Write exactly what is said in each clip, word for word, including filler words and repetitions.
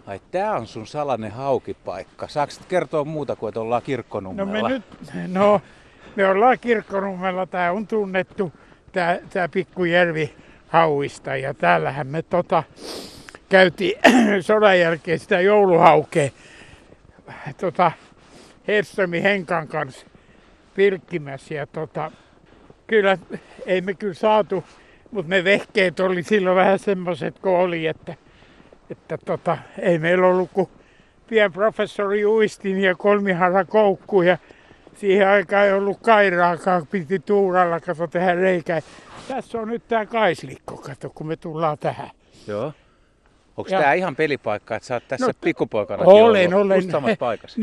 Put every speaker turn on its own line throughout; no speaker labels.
Ai tää on sun salainen haukipaikka. Saatko kertoa muuta kuin, että ollaan Kirkkonummella?
No me nyt, no me ollaan Kirkkonummella. Tää on tunnettu, tää, tää pikkujärvi hauista. Ja täällähän me tota, käytiin sodan jälkeen sitä jouluhaukea tota, Hedströmin Henkan kanssa pilkkimässä. Ja tota, kyllä ei me kyllä saatu, mutta me vehkeet oli silloin vähän semmoiset kuin oli, että Että tota, ei meillä ollut kuin pieni professori uistin ja kolmiharrakoukku ja siihen aikaan ei ollut kairaakaan, piti tuuralla kato tehdä reikää. Tässä on nyt tää kaislikko, kato kun me tullaan tähän.
Joo. Onko
Ja-
tää ihan pelipaikka, että sä oot tässä
No,
pikkupoikana
Olen, olen.
Just samassa paikassa.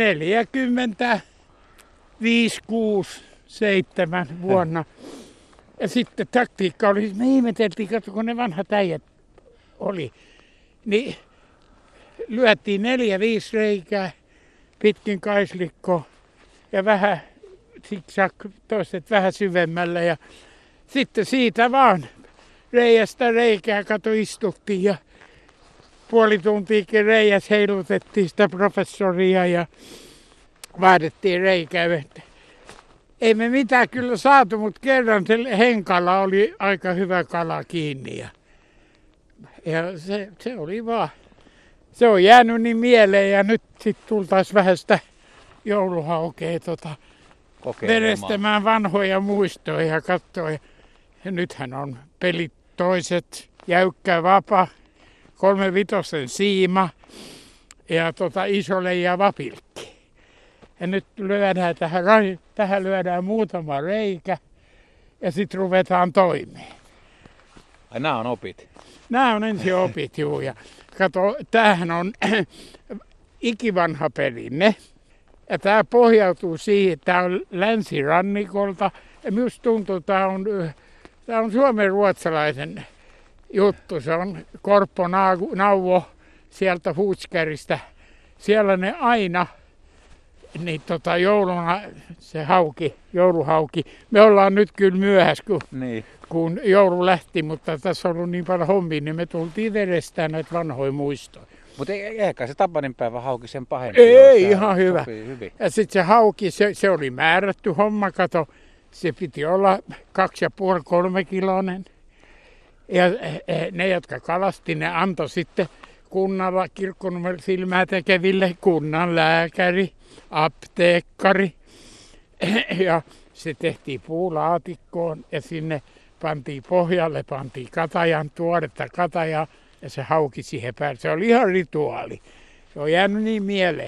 neljäkymmentäviisi, kuusi, seitsemän vuonna. Ja sitten taktiikka oli, me ihmeteltiin, kato kun ne vanhat äijät oli. Niin lyötiin neljä, viisi reikää pitkin kaislikkoa ja vähän zigzag, toiset vähän syvemmällä. Ja sitten siitä vaan reiästä reikää kato istuttiin ja puoli tuntiakin reiäs heilutettiin sitä professoria ja vaadettiin reikää. Ei me mitään kyllä saatu, mutta kerran se Henkalla oli aika hyvä kala kiinni. Ja, ja se, se oli vaan, se on jäänyt niin mieleen ja nyt sitten tultaisiin vähän sitä jouluhaukea tota,
Kokeilemaan.
verestämään vanhoja muistoja ja katsoa. Ja, ja nythän on pelit toiset, jäykkä vapa, kolme vitosen siima ja tota, isolle ja vapilkki. Ja nyt lyödään tähän, ra- tähän lyödään muutama reikä ja sitten ruvetaan toimeen.
Ai nää on opit.
Nämä on ensin opit, juu. Ja kato, tämähän on ikivanha perinne. Ja tämä pohjautuu siihen, että tämä on länsirannikolta. Ja minusta tuntuu, että tämä on, tämä on suomen ruotsalaisen juttu. Se on Korppo Nauvo sieltä Futskäristä. Siellä ne aina, niin tota jouluna se hauki, jouluhauki. Me ollaan nyt kyllä myöhässä, kun
Niin.
kun joulu lähti, mutta tässä on ollut niin paljon hommia, niin me tultiin verestään näitä vanhoja muistoja.
Mutta ehkä se Tapanin päivä hauki sen pahempi.
Ei,
Tää
ihan hyvä.
sopii hyvin.
Ja sitten se hauki, se, se oli määrätty homma, kato, se piti olla kaksi ja puoli, kolme kiloinen. Ja eh, ne, jotka kalasti, ne antoi sitten kunnalla Kirkkonummen silmää tekeville kunnan lääkäri, apteekkari. Ja se tehtiin puulaatikkoon ja sinne pantiin pohjalle, pantiin katajan, tuoretta katajaa ja se hauki siihen päälle. Se oli ihan rituaali. Se on jäänyt niin mieleen.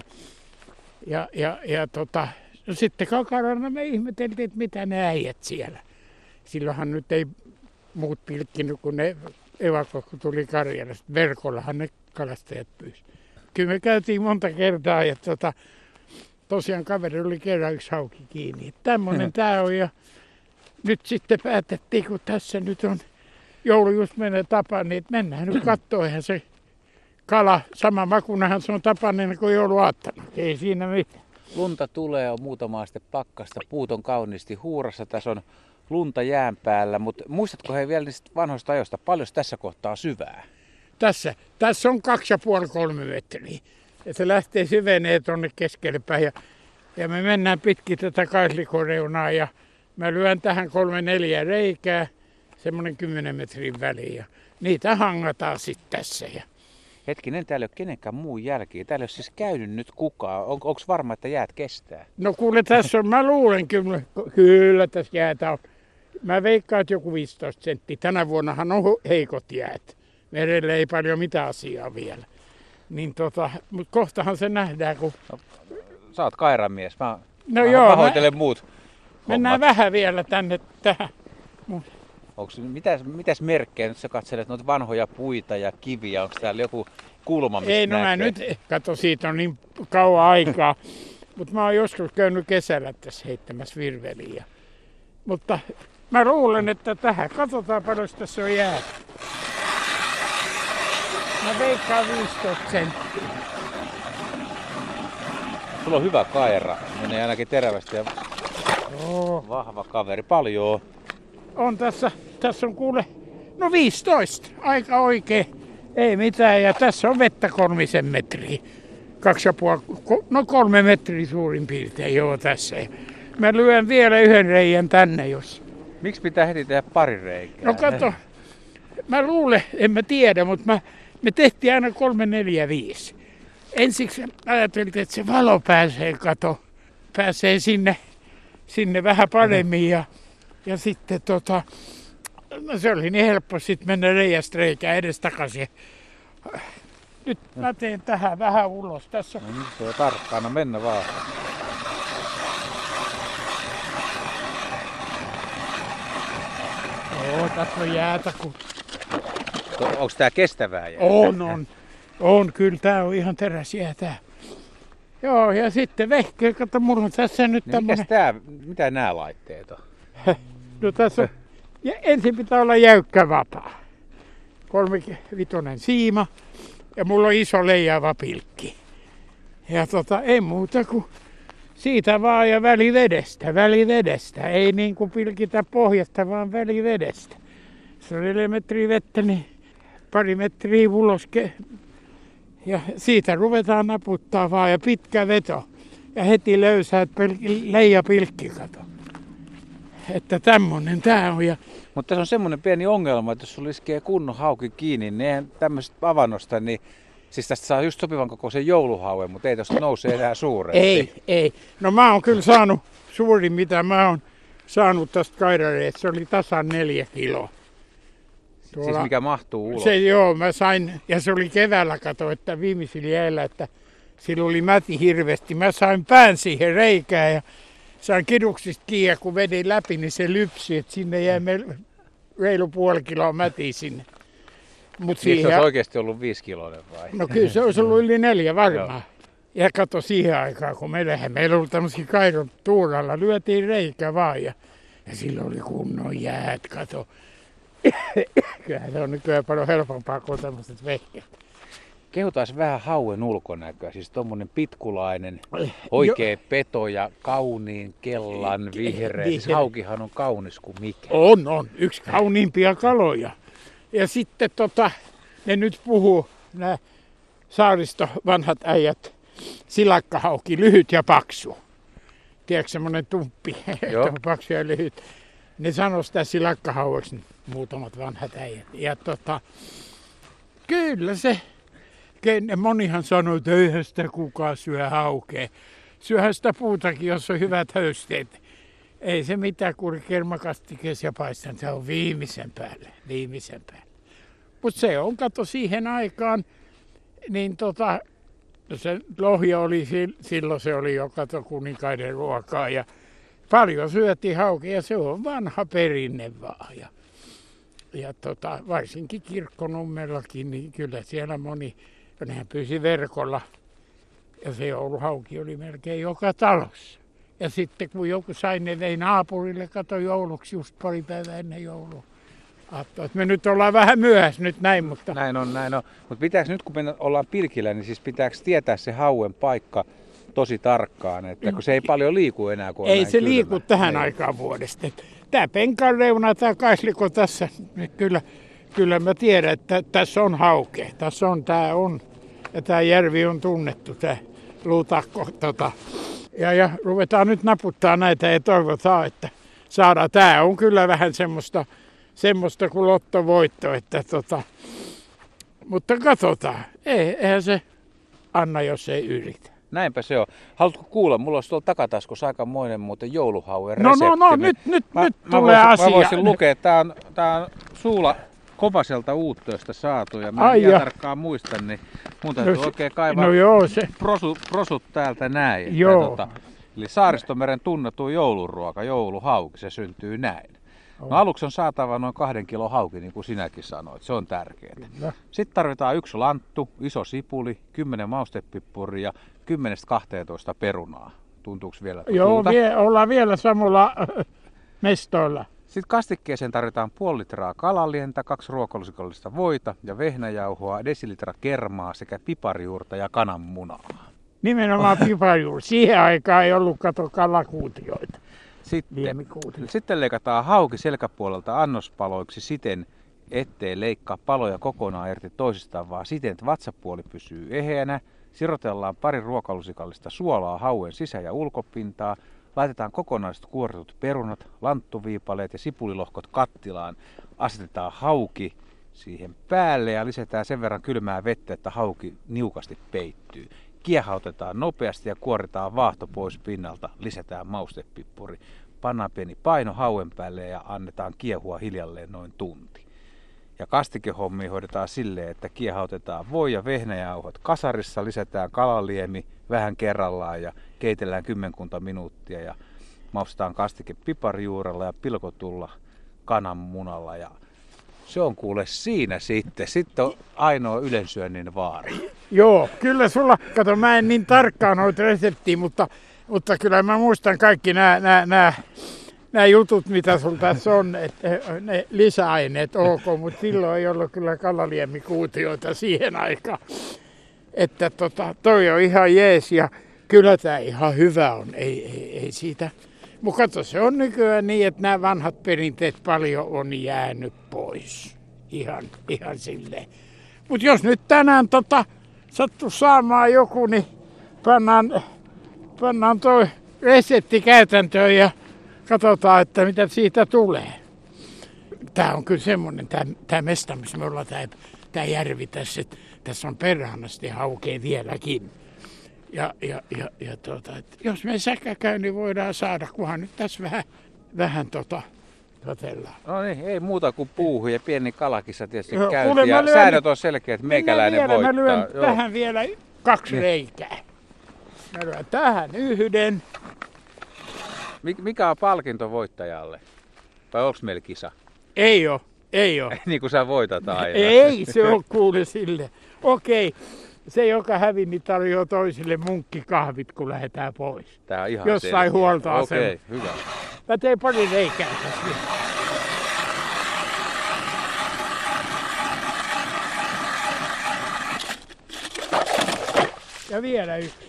Ja, ja, ja tota, no sitten Kakarana me ihmeteltiin, että mitä ne äijät siellä. Silloinhan nyt ei muut pilkkinyt, kun ne evakot, kun tuli Karjalasta. Verkollahan ne kalastajat pyysi. Kyllä me käytiin monta kertaa ja tota, tosiaan kaveri oli kerran yksi hauki kiinni. Tämmöinen tämä on ja nyt sitten päätettiin, kun tässä nyt on joulu just menee Tapani, niin että mennään nyt katsoa, eihän se kala, sama makunahan se on Tapanina kuin jouluaattona. Ei siinä mitään.
Lunta tulee, on muutama aste pakkasta, puut on kauniisti huurassa, tässä on lunta jään päällä, mutta muistatko he vielä niistä vanhoista ajoista, paljon tässä kohtaa syvää?
Tässä, tässä on kaksi ja puoli kolme metriä. Ja se lähtee syvenee tuonne keskelle päin. Ja, ja me mennään pitkin tätä kaislikkoreunaa ja mä lyön tähän kolme neljä reikää, semmoinen kymmenen metrin väliin. Ja niitä hangataan sitten tässä. Ja
Hetkinen, täällä ei ole kenenkään muun jälkiä. Täällä ei ole siis käynyt nyt kukaan. On, onko varma, että jäät kestää?
no kuule, tässä on, mä luulen kyllä, kyllä tässä jäätä on. Mä veikkaan, että joku viisitoista senttiä. Tänä vuonnahan on heikot jäät. Merelle ei paljon mitään asiaa vielä. Niin tota, mutta kohtahan se nähdään, kun
Sä oot kairamies. Mä,
No
mä
joo,
pahoittelen
mä-
muut
mennään
hommat.
vähän vielä tänne tähän.
Onks, mitäs, mitäs merkkejä nyt sä katselet noita vanhoja puita ja kiviä? Onko täällä joku kulma, mistä
Ei, no mä
näkee?
nyt, kato siitä on niin kauan aikaa. Mutta mä oon joskus käynyt kesällä tässä heittämässä virveliä. Mutta mä luulen, että tähän, katsotaan paljon tässä on jäätä. Mä veikkaan viisitoista senttiä.
Sulla on hyvä kaira. Menee ainakin terävästi ja
Oo.
vahva kaveri. Paljon.
On tässä, tässä on kuule, no viisitoista, aika oikein. Ei mitään, ja tässä on vettä kolmisen metriä. Kaksi ja puoli, no kolme metriä suurin piirtein, joo tässä. Mä lyön vielä yhden reijän tänne, jos...
Miksi pitää heti tehdä pari reikää?
No kato, mä luulen, en mä tiedä, mutta mä, me tehtiin aina kolme, neljä, viisi. Ensiksi ajateltiin, että se valo pääsee, kato, pääsee sinne, sinne vähän paremmin ja, ja sitten tota, no se oli niin helppo sitten mennä reiästä reikään edestakaisin. Nyt mä teen tähän vähän ulos. Tässä on...
No nyt se on tarkkaan, no mennä vaan.
Joo, tässä on jäätä. Kun...
Onko tää kestävää jäätä?
On, on. On, kyllä tää on ihan teräsjäätä. Joo, ja sitten vehkeä, kato, mulla on tässä nyt
niin
tämmönen...
Mikäs tää, mitä nämä laitteet on?
No tässä on... Ja ensin pitää olla jäykkä vapaa. Kolmivitonen siima. Ja mulla on iso leijaava pilkki. Ja tota, ei muuta kuin siitä vaan ja välivedestä, välivedestä. Ei niin kuin pilkitä pohjasta, vaan välivedestä. Se on neljä metriä vettä, niin pari metriä uloske. Ja siitä ruvetaan naputtaa vaan ja pitkä veto. Ja heti löysäät leijapilkki, kato. Että tämmönen tää on. Ja...
Mutta tässä on semmoinen pieni ongelma, että jos sulla iskee kunnon hauki kiinni, niin eihän tämmöisestä avannosta, niin siis tästä saa just sopivan kokoisen jouluhauen, mutta ei tosta nouse enää suurempi.
Ei, ei. No mä oon kyllä saanut suurin, mitä mä oon saanut tästä kairareesta. Se oli tasan neljä kiloa.
Tuolla... Siis mikä mahtuu ulos?
Se joo, mä sain, ja se oli keväällä, kato, että viimeisillä jäillä, että sillä oli mäti hirveästi. Mä sain pään siihen reikään ja sain kiduksista kiinni, kun vedin läpi, niin se lypsi, että sinne jäi me reilu puoli kiloa mätiä sinne. Mut
niin
siihen...
se olisi oikeasti ollut viisi kiloinen vai?
No kyllä se olisi ollut yli neljä varmaan. Ja kato siihen aikaan, kun me lähdemme, meillä oli tämmöisiä kaidon tuuralla, lyötiin reikä vaan ja, ja silloin oli kunnon jäät, kato. Kyllähän se on nykyään paljon helpompaa kuin tämmöiset vehkeet.
Kehutaan vähän hauen ulkonäköä, siis tommonen pitkulainen, oikea jo. Peto ja kauniin kellan vihreä. Siis haukihan on kaunis kuin mikä.
On, on. Yksi kauniimpia kaloja. Ja sitten tota, ne nyt puhuu, nämä saaristo vanhat äijät, silakkahauki, lyhyt ja paksu. Tiedätkö, semmoinen tumppi, paksu ja lyhyt. Ne sanoo sitä silakkahaueksi, muutamat vanhat äijät. Ja tota, kyllä se, monihan sanoo, että eihän sitä kukaan syö haukea. Syöhän sitä puutakin, jos on hyvät höysteet. Ei se mitään, kun kermakastikeessa ja paistan, se on viimeisen päälle, viimeisen päälle. Mutta se on, kato siihen aikaan, niin tota, se lohja oli, silloin se oli jo, kato, kuninkaiden ruokaa ja paljon syötiin haukia ja se on vanha perinne vaan. Ja, ja tota, varsinkin Kirkkonummellakin, niin kyllä siellä moni, nehän pyysi verkolla ja se jouluhauki oli melkein joka talossa. Ja sitten kun joku sai, ne vei naapurille, kato jouluksi just pari päivää ennen joulua. Aattoa, että me nyt ollaan vähän myöhässä nyt näin, mutta...
Näin on, näin on. Mutta pitääkö nyt, kun me ollaan pilkillä, niin siis pitääkö tietää se hauen paikka tosi tarkkaan, että kun se ei paljon liiku enää, kun on
ei se
kylmä.
Liiku tähän ei. Aikaan vuodesta. Tämä penkan reuna, tämä kaisliko tässä, niin kyllä, kyllä mä tiedän, että tässä on hauke. Tässä on, tämä on, ja tämä järvi on tunnettu, tämä luutakko. Tota. Ja, ja ruvetaan nyt naputtaa näitä ja toivotaan, että saadaan. Tämä on kyllä vähän semmoista, semmoista kuin lottovoitto, että tota, mutta katsotaan. Ei, eihän se anna, jos ei yritä.
Näinpä se on. Haluatko kuulla? Mulla olisi tuolla takataskussa aikamoinen muuten jouluhauen
no,
resepti.
No, no, nyt, nyt,
mä,
nyt
mä
tulee
voisin,
asia.
Mä voisin lukea. Tää on, tää on Suula Kovaselta Uuttöstä saatu ja mä en ihan tarkkaan muista, niin mun täytyy no, oikein kaivaa
no joo, se.
prosut, prosut täältä näin.
Joo.
Että, tota, eli Saaristomeren tunnettu jouluruoka, jouluhauki, se syntyy näin. No aluksi on saatava noin kahden kilon hauki, niin kuin sinäkin sanoit. Se on tärkeää. No. Sitten tarvitaan yksi lanttu, iso sipuli, kymmenen maustepippuria ja kymmenestä kahteentoista perunaa. Tuntuuko vielä tutulta?
Joo, vie, ollaan vielä samalla mestoilla.
Sitten kastikkeeseen tarvitaan puoli litraa kalalientä, kaksi ruokalusikollista voita ja vehnäjauhoa, desilitra kermaa sekä piparjuurta ja kananmunaa.
Nimenomaan piparjuurta. Siihen aikaan ei ollut kato kalakuutioita.
Sitten, sitten leikataan hauki selkäpuolelta annospaloiksi siten, ettei leikkaa paloja kokonaan irti toisistaan, vaan siten, että vatsapuoli pysyy eheänä. Sirotellaan pari ruokalusikallista suolaa hauen sisä- ja ulkopintaa. Laitetaan kokonaiset kuoritut perunat, lanttuviipaleet ja sipulilohkot kattilaan. Asetetaan hauki siihen päälle ja lisätään sen verran kylmää vettä, että hauki niukasti peittyy. Kiehautetaan nopeasti ja kuoritaan vaahto pois pinnalta. Lisätään maustepippuri. Pannaan pieni paino hauen päälle ja annetaan kiehua hiljalleen noin tunti. Ja kastikehommia hoidetaan silleen, että kiehautetaan voi- ja vehnäjauhot kasarissa, lisätään kalaliemi vähän kerrallaan ja keitellään kymmenkunta minuuttia ja maustetaan kastike piparjuurella ja pilkotulla kananmunalla ja se on kuule siinä sitten. Sitten on ainoa ylensyönnin vaara.
Joo, kyllä sulla, kato mä en niin tarkkaan noita reseptiä, mutta, mutta kyllä mä muistan kaikki nämä, nämä, nämä, nämä jutut, mitä sulla tässä on, että ne lisäaineet ok, mutta silloin ei ollut kyllä kalaliemikuutioita siihen aikaan. Että tota, toi on ihan jees ja kyllä tämä ihan hyvä on, ei, ei, ei siitä. Mutta kato, se on nykyään niin, että nämä vanhat perinteet paljon on jäänyt pois. Ihan, ihan silleen. Mutta jos nyt tänään tota, sattuu saamaan joku, niin pannaan, pannaan toi resepti käytäntöön ja katsotaan, että mitä siitä tulee. Tämä on kyllä semmoinen, tämä mesta, missä me ollaan, tämä järvi tässä, että tässä on perhanasti haukea vieläkin. Ja, ja, ja, ja tuota, että jos me säkä käy, niin voidaan saada, kunhan nyt tässä vähän, vähän tota, totellaan.
No niin, ei muuta kuin puuhu ja pieni kalakissa tietysti
Joo,
käynti.
kuule,
Ja
lyön,
säännöt on selkeät, että meikäläinen
vielä,
voittaa.
Mä lyön
Joo.
tähän vielä kaksi
Niin.
reikää. Mä lyön tähän yhden.
Mikä on palkinto voittajalle? Vai onko meillä kisa?
Ei oo, ei oo.
Niin kuin sä voitat aina.
Ei se on kuule sille. Okei, se joka hävi, niin tarjoaa toisille munkkikahvit, kun lähdetään pois.
Tää on ihan
Jossain
selkeä.
huoltoasemalla.
Okei, hyvä.
Mä tein pari reikää tässä. Ja vielä yksi.